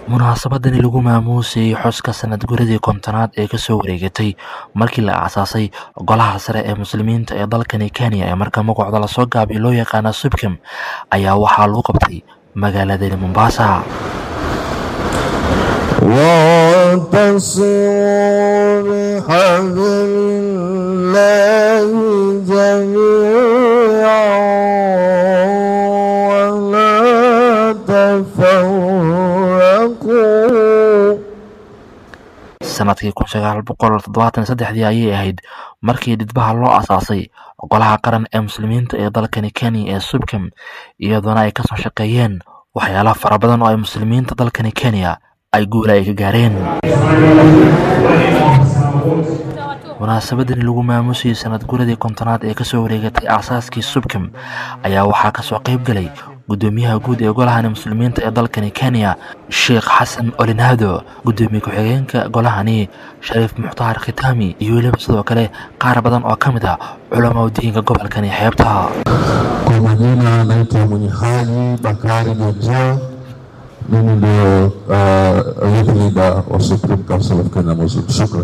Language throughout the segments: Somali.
Munaasabadani lagu maamuusay xuska sanad guradii kontonaad ee kasoo wareegatay markii la aasaasay golaha sare ee muslimiinta ee dalkani Kenya ee marka magacooda la soo gaabiyo loo yaqaan SUPKEM ayaa waxaa lagu qabtay magaalada Mombasa. sanadkii 1973 ayay ahayd markii didbaha loo aasaasay golaha qaran ee muslimiinta ee dalkani Kenya ee SUPKEM iyadoona ay ka soo shaqeeyeen waxyaalo fara badan oo ay muslimiinta dalkani Kenya ay guul ay ka gaareen. munaasabadani lagu maamuusay sanad guradii kontonaad ee kasoo wareegatay aasaaskii SUPKEM ayaa waxaa ka soo qayb galay gudoomiyaha guud ee golaha muslimiinta ee dalkani Kenya Sheikh Hassan Olinado, gudoomiye ku-xigeenka golahani Sharif Muxtaar Khitami iyo weliba sidoo kale qaar badan oo kamid ah culimada diinka gobolkani xeebta. Kwa majina naitwa Mwenyehaji Bakari Gonzalo, mimi ndio youth leader wa Supreme Council of Kenya Muslims. Shukran.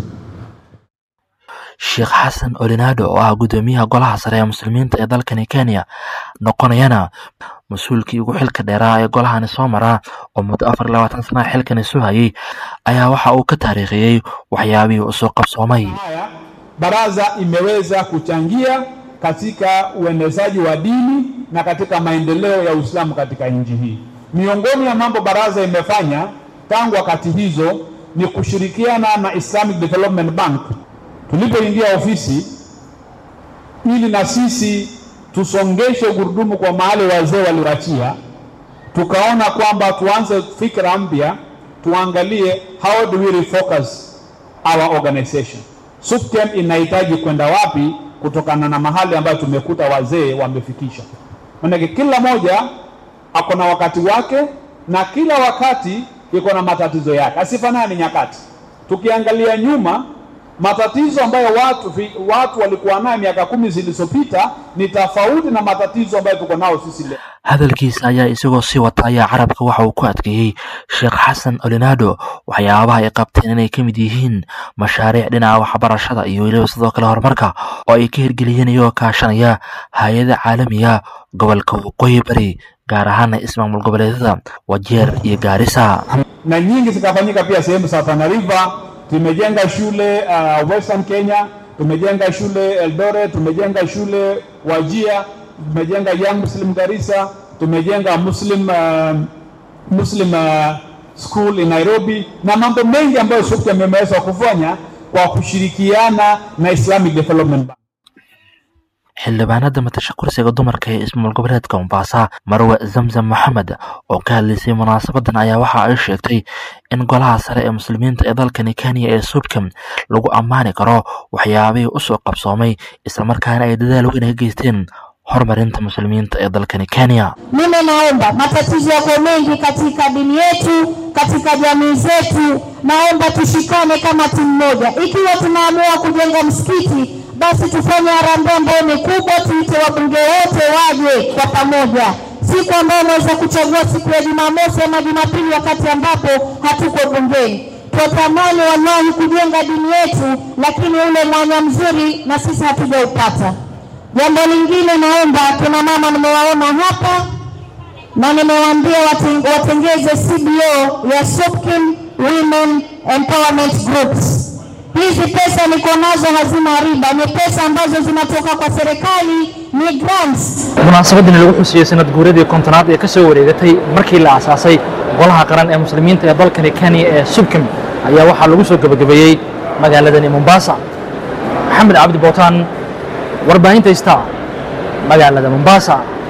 Sheikh Hassan Olinado oo ah gudoomiyaha golaha sare ee muslimiinta ee dalkani Kenya noqonayana mas'uulkii ugu xilka dheeraa ee golahani soo maraa oo muddo 24 sano xilkan soo hayay ayaa waxa uu ka taariikhiyay waxyaabihii uu soo qabsoomay. Baraza imeweza kuchangia katika uenezaji wa dini na katika maendeleo ya Uislamu katika nchi hii. Miongoni mwa mambo baraza imefanya tangu wakati hizo ni kushirikiana na Islamic Development Bank tulipoingia ofisi ili na sisi tusongeshe gurudumu kwa mahali wazee waliwachia. Tukaona kwamba tuanze fikra mpya, tuangalie how do we refocus our organization. SUPKEM inahitaji kwenda wapi kutokana na mahali ambayo tumekuta wazee wamefikisha. Maana kila moja ako na wakati wake na kila wakati iko na matatizo yake. Asifanani nyakati. Tukiangalia nyuma, matatizo ambayo watu walikuwa nayo miaka 10 zilizopita ni tofauti na matatizo ambayo tuko nao sisi leo. hadalkiisa ayaa isagoo si wataya carabka waxa uu ku adkeeyay Sheikh Hassan Olinado waxyaabaha ay qabteen inay kamid yihiin mashaariic dhinaca waxbarashada iyo weliba sidoo kale horumarka oo ay ka hirgeliyeen iyo kaashanaya hay'adaha caalamiga gobolka Waqooyi Bari gaar ahaan ismaamul goboleedyada Wajir iyo Garissa. Na nyingi zikafanyika pia sehemu za Tana River. Tumejenga shule Western Kenya, tumejenga shule Eldoret, tumejenga shule Wajir, tumejenga Young Muslim Garissa, tumejenga Muslim school in Nairobi na mambo mengi ambayo SUPKEM imeweza kufanya kwa kushirikiana na Islamic Development Bank. xildhibaanada matashakursiga dumarka ee ismaamul goboleedka Mombasa Marwa Zamzam Mohamed oo ka hadlaysay munaasabadan ayaa waxa ay sheegtay in golaha sare ee muslimiinta ee dalkani Kenya ee SUPKEM lagu ammaani karo waxyaabihii u soo qabsoomay isla markaana ay dadaal weyn ka geysteen horumarinta muslimiinta ee dalkani Kenya. Mimi naomba matatizo yako mengi katika dini yetu, katika jamii zetu, naomba tushikane kama timu moja. Ikiwa tunaamua kujenga msikiti, basi tufanye harambee ambayo ni kubwa, tuite wabunge wote waje kwa pamoja. Siku ambayo naweza kuchagua siku ya Jumamosi ama Jumapili wakati ambapo hatuko bungeni. Tutamani wallahi kujenga dini yetu, lakini ule mwanya mzuri na sisi hatujaupata. Jambo lingine naomba, kuna mama nimewaona hapa na nimewaambia watengeze CBO ya SUPKEM Women Empowerment Groups. Hizi pesa niko nazo hazina riba, ni pesa ambazo zinatoka kwa serikali, ni grants. munaasabadani lagu xusiyay sanad guuradii kontonaad ee kasoo wareegatay markii la aasaasay golaha qaran ee muslimiinta ee dalkani Kenya ee SUPKEM ayaa waxaa lagu soo gabagabeeyay magaalada Mombasa. Maxamed Abdi Bootan, warbaahinta Star, magaalada Mombasa.